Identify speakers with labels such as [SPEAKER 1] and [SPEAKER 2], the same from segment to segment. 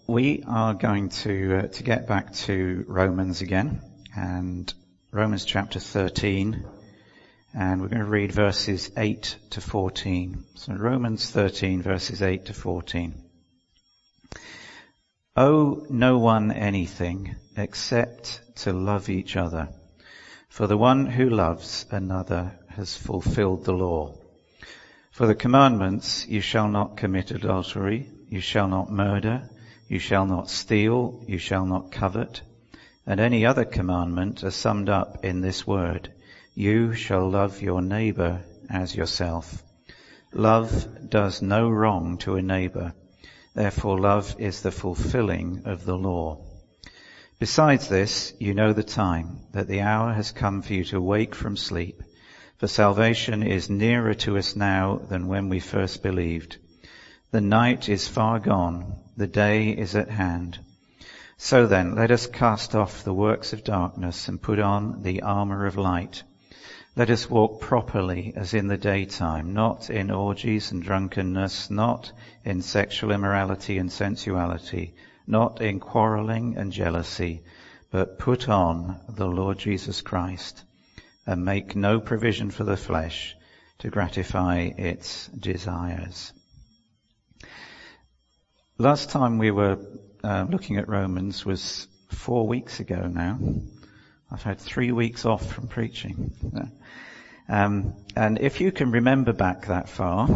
[SPEAKER 1] We are going to get back to Romans again, and Romans chapter 13, and we're going to read verses 8 to 14. So Romans 13, verses 8 to 14. Owe no one anything except to love each other, for the one who loves another has fulfilled the law. For the commandments, you shall not commit adultery, you shall not murder, you shall not steal, you shall not covet, and any other commandment are summed up in this word: you shall love your neighbor as yourself. Love does no wrong to a neighbor, therefore love is the fulfilling of the law. Besides this, you know the time, that the hour has come for you to wake from sleep, for salvation is nearer to us now than when we first believed. The night is far gone, the day is at hand. So then, let us cast off the works of darkness and put on the armor of light. Let us walk properly as in the daytime, not in orgies and drunkenness, not in sexual immorality and sensuality, not in quarreling and jealousy, but put on the Lord Jesus Christ, and make no provision for the flesh to gratify its desires. Last time we were looking at Romans was 4 weeks ago now. I've had 3 weeks off from preaching. And if you can remember back that far,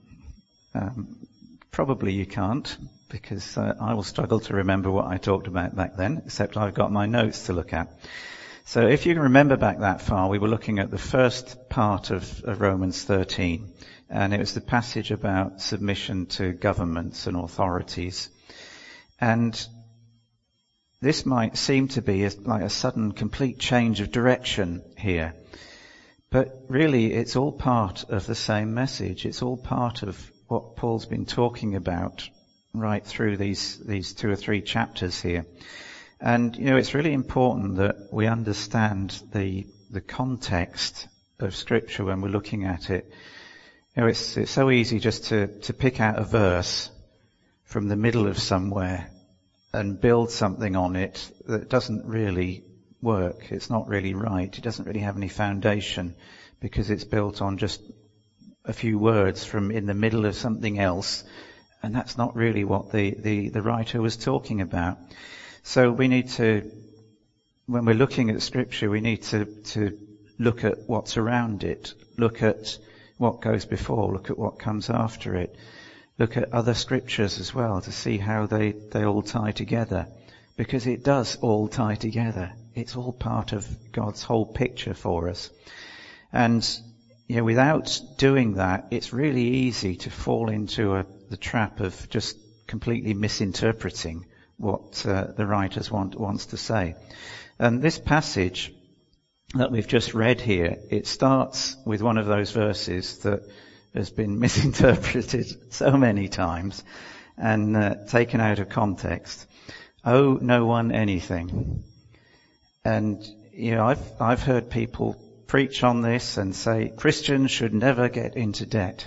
[SPEAKER 1] probably you can't, because I will struggle to remember what I talked about back then, except I've got my notes to look at. So if you can remember back that far, we were looking at the first part of Romans 13, and it was the passage about submission to governments and authorities. And this might seem to be like a sudden, complete change of direction here. But really, it's all part of the same message. It's all part of what Paul's been talking about right through these 2 or 3 chapters here. And, it's really important that we understand the context of Scripture when we're looking at it. It's so easy just to pick out a verse from the middle of somewhere and build something on it that doesn't really work. It's not really right. It doesn't really have any foundation because it's built on just a few words from in the middle of something else, and that's not really what the writer was talking about. So we need to, when we're looking at Scripture, we need to look at what's around it, look at what goes before, look at what comes after it, look at other Scriptures as well to see how they all tie together, because it does all tie together. It's all part of God's whole picture for us. And, without doing that, it's really easy to fall into the trap of just completely misinterpreting what the writer wants to say. And this passage that we've just read here, it starts with one of those verses that has been misinterpreted so many times and taken out of context. Owe no one anything. And, I've heard people preach on this and say Christians should never get into debt.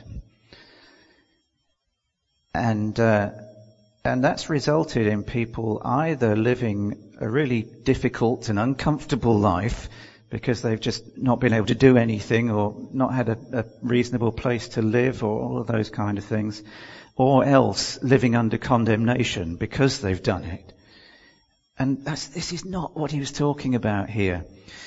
[SPEAKER 1] And that's resulted in people either living a really difficult and uncomfortable life because they've just not been able to do anything or not had a reasonable place to live or all of those kind of things, or else living under condemnation because they've done it. And this is not what he was talking about here.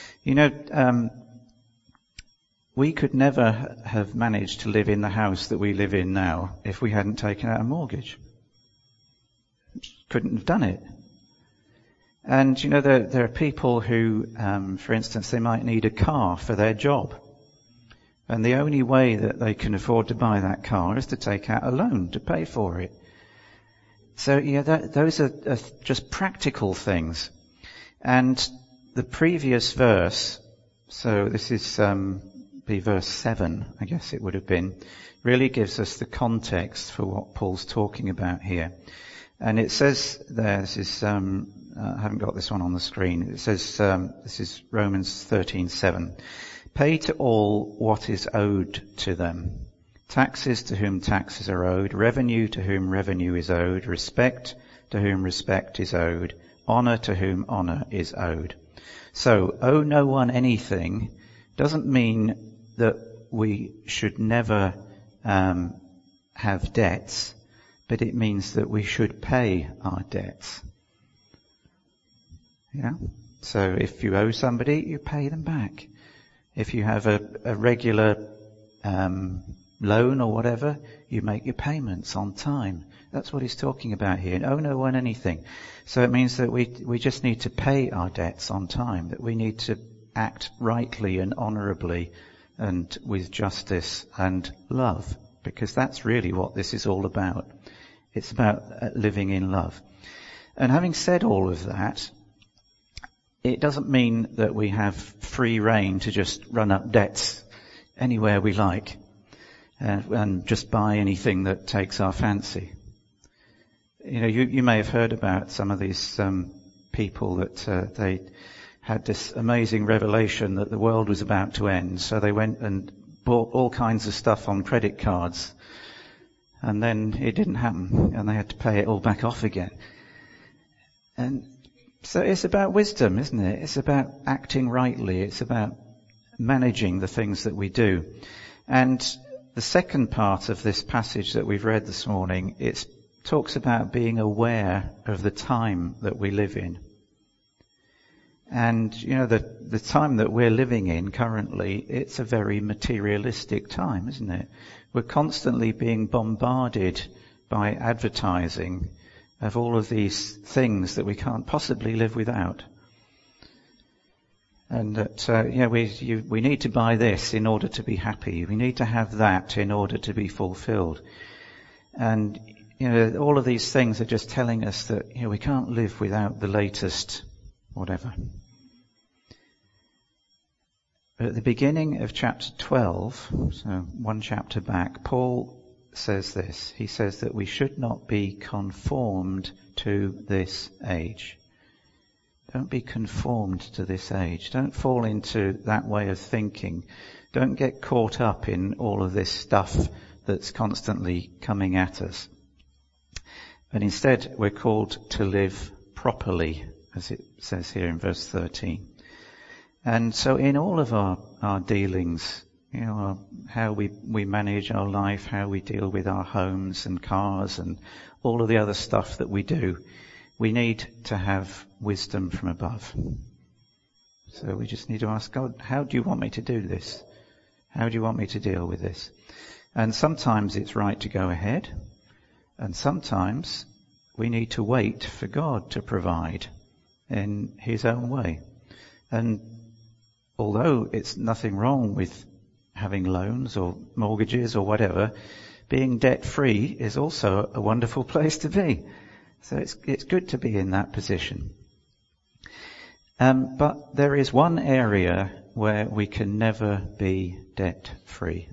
[SPEAKER 1] We could never have managed to live in the house that we live in now if we hadn't taken out a mortgage. Couldn't have done it. And, there are people who, for instance, they might need a car for their job. And the only way that they can afford to buy that car is to take out a loan to pay for it. So, those are just practical things. And the previous verse, so this is be verse 7, I guess it would have been, really gives us the context for what Paul's talking about here. And it says there, this is, I haven't got this one on the screen. It says, this is Romans 13:7. Pay to all what is owed to them. Taxes to whom taxes are owed, revenue to whom revenue is owed, respect to whom respect is owed, honour to whom honour is owed. So, owe no one anything doesn't mean that we should never have debts, but it means that we should pay our debts. Yeah? So if you owe somebody, you pay them back. If you have a regular loan or whatever, you make your payments on time. That's what he's talking about here. Owe no one anything. So it means that we just need to pay our debts on time, that we need to act rightly and honourably and with justice and love, because that's really what this is all about. It's about living in love. And having said all of that, it doesn't mean that we have free rein to just run up debts anywhere we like and just buy anything that takes our fancy. You know, you may have heard about some of these people that they had this amazing revelation that the world was about to end, so they went and bought all kinds of stuff on credit cards, and then it didn't happen, and they had to pay it all back off again. And so it's about wisdom, isn't it? It's about acting rightly. It's about managing the things that we do. And the second part of this passage that we've read this morning, it talks about being aware of the time that we live in. And, you know, the time that we're living in currently, it's a very materialistic time, isn't it? We're constantly being bombarded by advertising of all of these things that we can't possibly live without. And that, we need to buy this in order to be happy. We need to have that in order to be fulfilled. And, you know, all of these things are just telling us that, you know, we can't live without the latest whatever. But at the beginning of chapter 12, so one chapter back, Paul says this. He says that we should not be conformed to this age. Don't be conformed to this age. Don't fall into that way of thinking. Don't get caught up in all of this stuff that's constantly coming at us. But instead, we're called to live properly, as it says here in verse 13. And so in all of our dealings, you know, how we manage our life, how we deal with our homes and cars and all of the other stuff that we do, we need to have wisdom from above. So we just need to ask God, how do you want me to do this? How do you want me to deal with this? And sometimes it's right to go ahead, and sometimes we need to wait for God to provide in His own way. And although it's nothing wrong with having loans or mortgages or whatever, being debt-free is also a wonderful place to be. So it's good to be in that position. But there is one area where we can never be debt-free.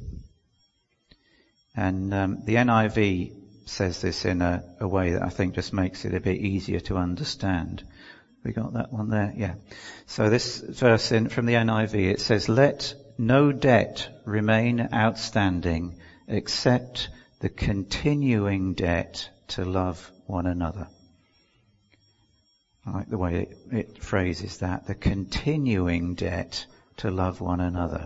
[SPEAKER 1] And the NIV says this in a way that I think just makes it a bit easier to understand. We got that one there? Yeah. So this verse from the NIV, it says, "Let no debt remain outstanding except the continuing debt to love one another." I like the way it phrases that, the continuing debt to love one another.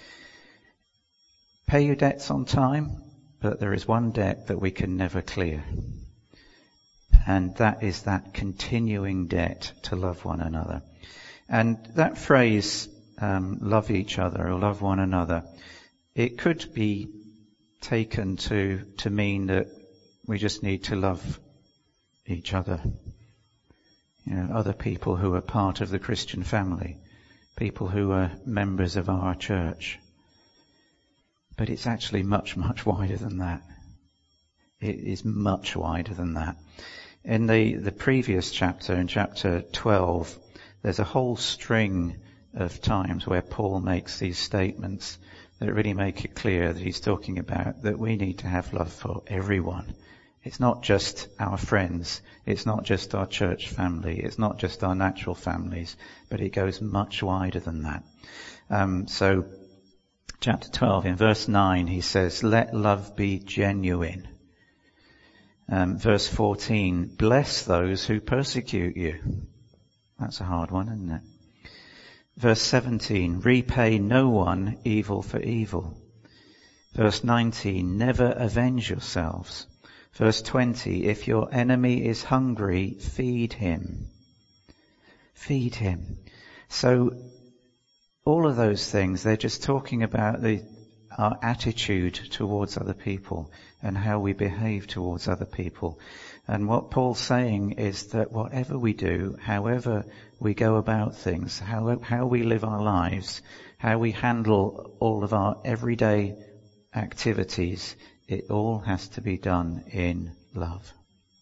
[SPEAKER 1] Pay your debts on time, but there is one debt that we can never clear. And that is that continuing debt to love one another. And that phrase, love each other or love one another, it could be taken to mean that we just need to love each other. You know, other people who are part of the Christian family, people who are members of our church. But it's actually much, much wider than that. It is much wider than that. In the previous chapter, in chapter 12, there's a whole string of times where Paul makes these statements that really make it clear that he's talking about that we need to have love for everyone. It's not just our friends. It's not just our church family. It's not just our natural families, but it goes much wider than that. So chapter 12 in verse 9, he says, "Let love be genuine." Verse 14, bless those who persecute you. That's a hard one, isn't it? Verse 17, repay no one evil for evil. Verse 19, never avenge yourselves. Verse 20, if your enemy is hungry, feed him. Feed him. So all of those things, they're just talking about our attitude towards other people and how we behave towards other people. And what Paul's saying is that whatever we do, however we go about things, how we live our lives, how we handle all of our everyday activities, it all has to be done in love.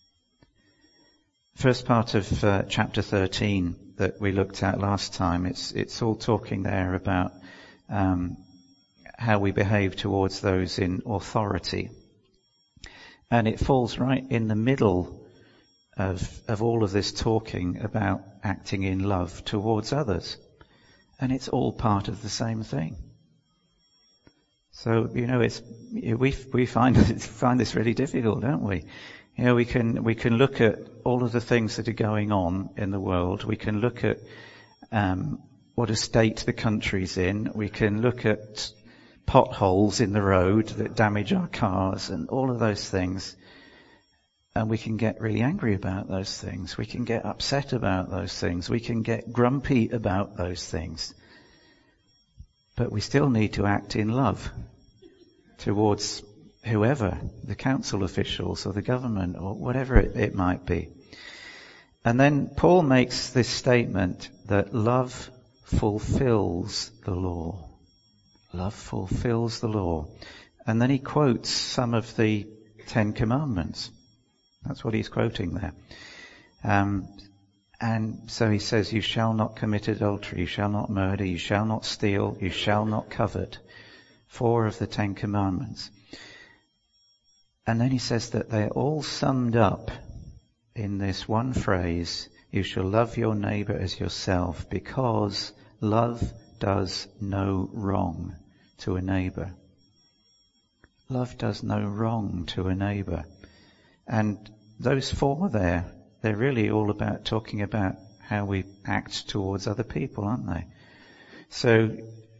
[SPEAKER 1] First part of chapter 13 that we looked at last time, it's all talking there about how we behave towards those in authority. And it falls right in the middle of all of this talking about acting in love towards others. And it's all part of the same thing. So, we find this really difficult, don't we? We can look at all of the things that are going on in the world. We can look at what a state the country's in. We can look at potholes in the road that damage our cars and all of those things. And we can get really angry about those things. We can get upset about those things. We can get grumpy about those things. But we still need to act in love towards whoever, the council officials or the government or whatever it might be. And then Paul makes this statement that love fulfills the law. Love fulfills the law. And then he quotes some of the 10 Commandments. That's what he's quoting there. And so he says, you shall not commit adultery, you shall not murder, you shall not steal, you shall not covet. 4 of the 10 Commandments. And then he says that they're all summed up in this one phrase, you shall love your neighbor as yourself, because love does no wrong to a neighbor. Love does no wrong to a neighbor. And those 4 there, they're really all about talking about how we act towards other people, aren't they? So,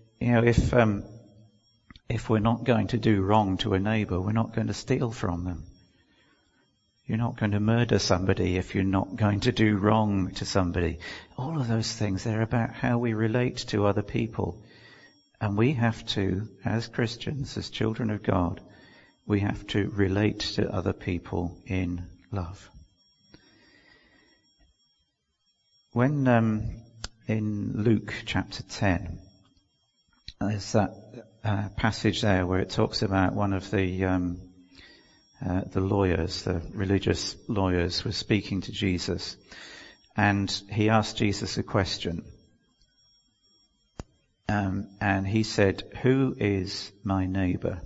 [SPEAKER 1] if we're not going to do wrong to a neighbor, we're not going to steal from them. You're not going to murder somebody if you're not going to do wrong to somebody. All of those things, they're about how we relate to other people. And we have to, as Christians, as children of God, we have to relate to other people in love. When in Luke chapter 10, there's that passage there where it talks about one of the lawyers, the religious lawyers, was speaking to Jesus, and he asked Jesus a question. And he said, who is my neighbor?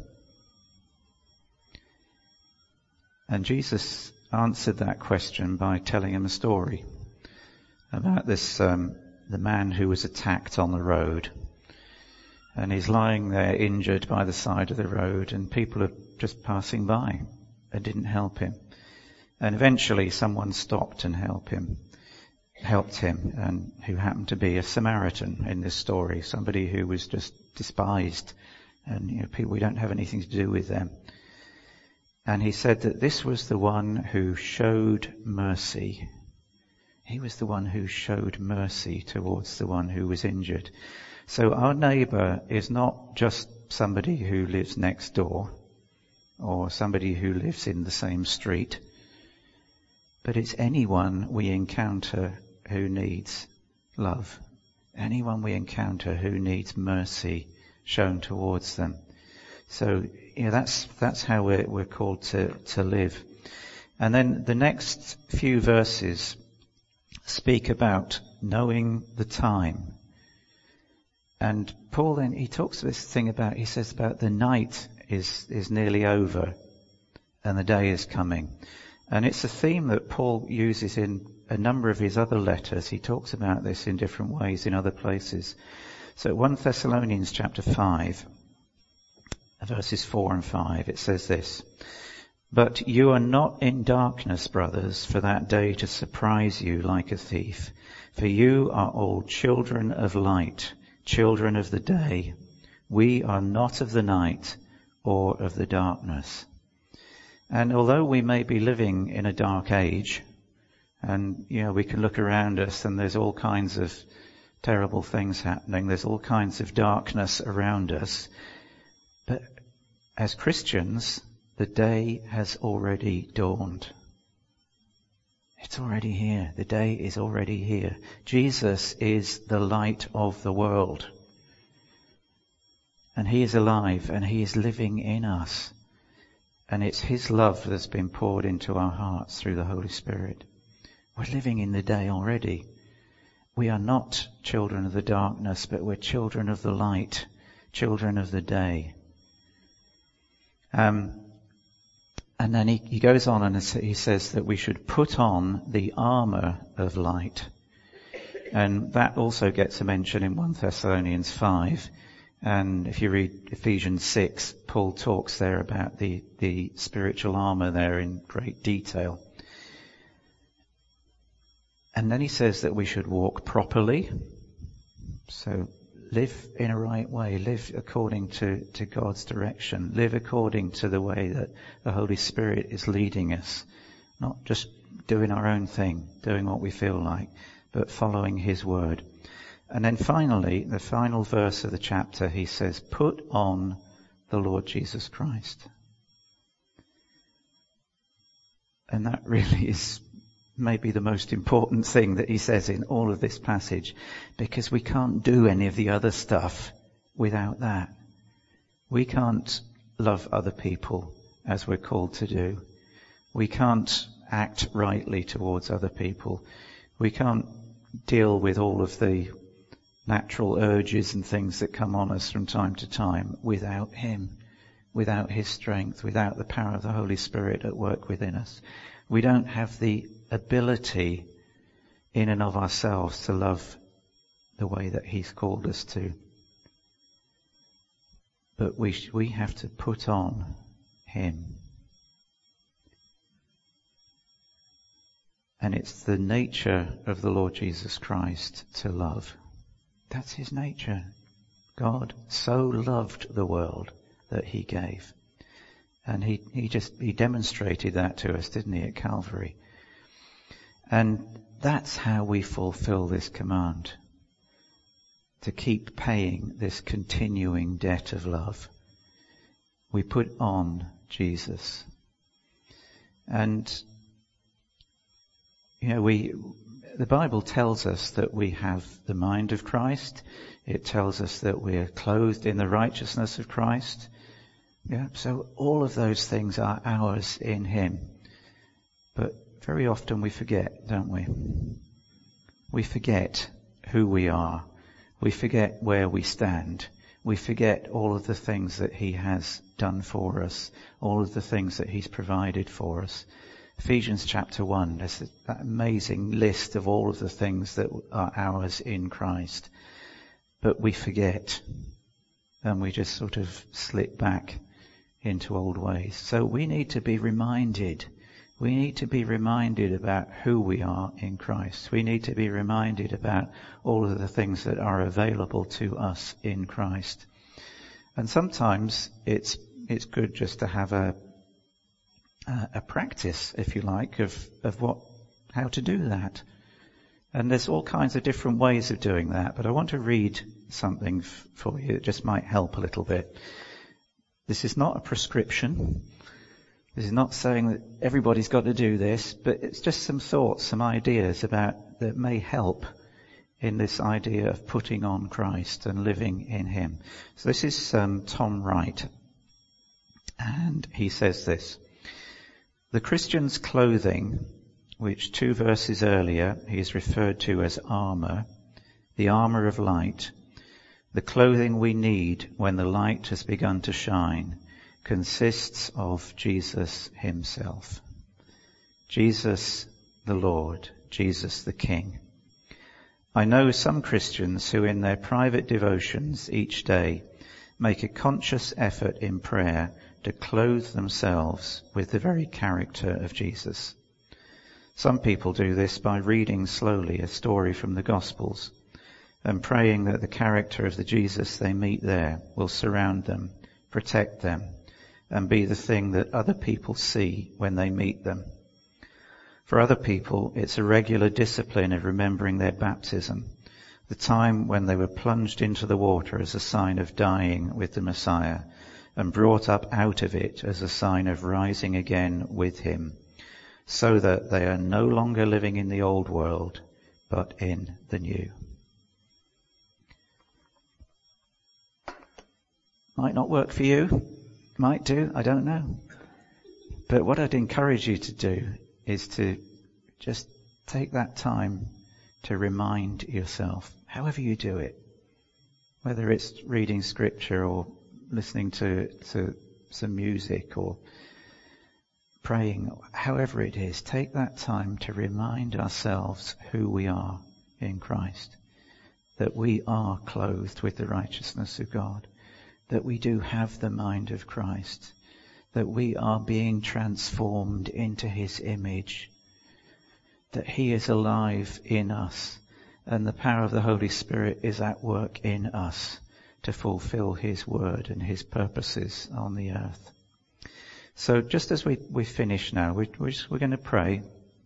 [SPEAKER 1] And Jesus answered that question by telling him a story about this, the man who was attacked on the road. And he's lying there injured by the side of the road, and people are just passing by and didn't help him. And eventually someone stopped and helped him, and who happened to be a Samaritan in this story, somebody who was just despised, and people, we don't have anything to do with them. And he said that this was the one who showed mercy. He was the one who showed mercy towards the one who was injured. So our neighbour is not just somebody who lives next door or somebody who lives in the same street, but it's anyone we encounter who needs love, anyone we encounter who needs mercy shown towards them. So that's how we're called to live. And then the next few verses speak about knowing the time. And Paul then, he talks this thing about, he says about the night is nearly over and the day is coming. And it's a theme that Paul uses in a number of his other letters. He talks about this in different ways in other places. So 1 Thessalonians chapter 5, verses 4 and 5, it says this: But you are not in darkness, brothers, for that day to surprise you like a thief. For you are all children of light, children of the day. We are not of the night or of the darkness. And although we may be living in a dark age, and we can look around us and there's all kinds of terrible things happening, there's all kinds of darkness around us, but as Christians, the day has already dawned. It's already here. The day is already here. Jesus is the light of the world. And he is alive and he is living in us. And it's his love that's been poured into our hearts through the Holy Spirit. We're living in the day already. We are not children of the darkness, but we're children of the light, children of the day. And then he goes on and he says that we should put on the armour of light. And that also gets a mention in 1 Thessalonians 5. And if you read Ephesians 6, Paul talks there about the spiritual armour there in great detail. And then he says that we should walk properly. So live in a right way. Live according to God's direction. Live according to the way that the Holy Spirit is leading us. Not just doing our own thing, doing what we feel like, but following his word. And then finally, the final verse of the chapter, he says, put on the Lord Jesus Christ. And that really is maybe the most important thing that he says in all of this passage, because we can't do any of the other stuff without that. We can't love other people as we're called to do. We can't act rightly towards other people. We can't deal with all of the natural urges and things that come on us from time to time without him, without his strength, without the power of the Holy Spirit at work within us. We don't have the ability in and of ourselves to love the way that he's called us to. But we have to put on him. And it's the nature of the Lord Jesus Christ to love. That's his nature. God so loved the world that he gave. And he demonstrated that to us, didn't he, at Calvary? And that's how we fulfill this command. To keep paying this continuing debt of love. We put on Jesus. And, the Bible tells us that we have the mind of Christ. It tells us that we are clothed in the righteousness of Christ. Yeah, so all of those things are ours in him. But very often we forget, don't we? We forget who we are. We forget where we stand. We forget all of the things that he has done for us, all of the things that he's provided for us. Ephesians chapter 1, there's that amazing list of all of the things that are ours in Christ. But we forget, and we just sort of slip back into old ways. So we need to be reminded. We need to be reminded about who we are in Christ. We need to be reminded about all of the things that are available to us in Christ. And sometimes it's good just to have a practice, if you like, of how to do that. And there's all kinds of different ways of doing that, but I want to read something for you that just might help a little bit. This is not a prescription. This is not saying that everybody's got to do this, but it's just some thoughts, some ideas about that may help in this idea of putting on Christ and living in him. So this is Tom Wright, and he says this: the Christian's clothing, which 2 verses earlier he is referred to as armour, the armour of light, the clothing we need when the light has begun to shine, consists of Jesus himself. Jesus the Lord, Jesus the King. I know some Christians who in their private devotions each day make a conscious effort in prayer to clothe themselves with the very character of Jesus. Some people do this by reading slowly a story from the Gospels and praying that the character of the Jesus they meet there will surround them, protect them, and be the thing that other people see when they meet them. For other people, it's a regular discipline of remembering their baptism, the time when they were plunged into the water as a sign of dying with the Messiah, and brought up out of it as a sign of rising again with him, so that they are no longer living in the old world, but in the new. Might not work for you, might do, I don't know. But what I'd encourage you to do is to just take that time to remind yourself, however you do it, whether it's reading scripture or listening to some music or praying, however it is, take that time to remind ourselves who we are in Christ, that we are clothed with the righteousness of God, that we do have the mind of Christ, that we are being transformed into his image, that he is alive in us, and the power of the Holy Spirit is at work in us to fulfill his word and his purposes on the earth. So just as we finish now, we're going to pray,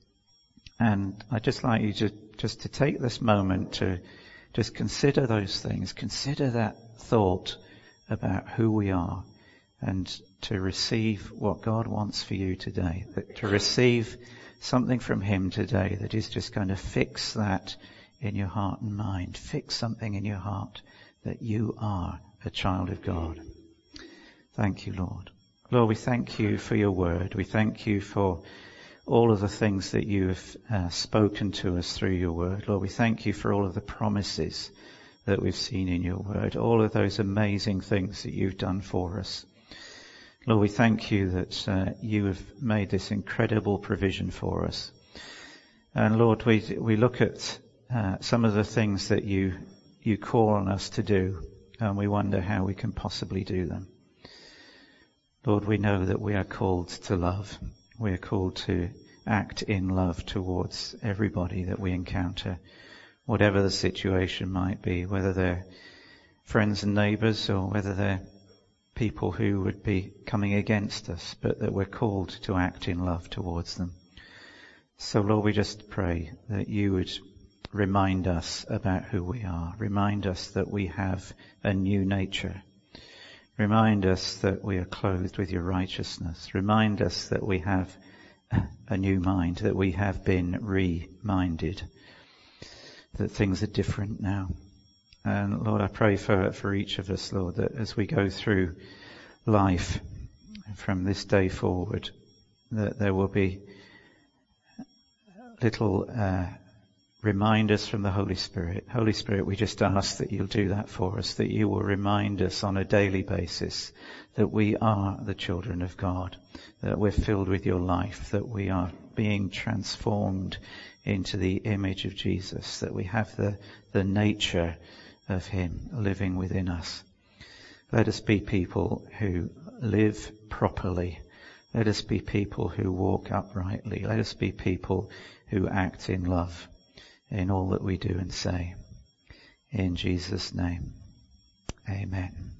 [SPEAKER 1] and I'd just like you to take this moment to just consider those things, consider that thought about who we are, and to receive what God wants for you today, to receive something from him today that is just going to fix that in your heart and mind, fix something in your heart that you are a child of God. Thank you, Lord. Lord, we thank you for your word. We thank you for all of the things that you have spoken to us through your word. Lord, we thank you for all of the promises that we've seen in your word, all of those amazing things that you've done for us. Lord, we thank you that you have made this incredible provision for us. And Lord, we look at some of the things that you call on us to do, and we wonder how we can possibly do them. Lord, we know that we are called to love. We are called to act in love towards everybody that we encounter, whatever the situation might be, whether they're friends and neighbours or whether they're people who would be coming against us, but that we're called to act in love towards them. So Lord, we just pray that you would remind us about who we are. Remind us that we have a new nature. Remind us that we are clothed with your righteousness. Remind us that we have a new mind, that we have been reminded, that things are different now. And Lord, I pray for each of us, Lord, that as we go through life from this day forward, that there will be little reminders from the Holy Spirit. Holy Spirit, we just ask that you'll do that for us, that you will remind us on a daily basis that we are the children of God, that we're filled with your life, that we are being transformed into the image of Jesus, that we have the nature of him living within us. Let us be people who live properly. Let us be people who walk uprightly. Let us be people who act in love in all that we do and say. In Jesus' name, amen.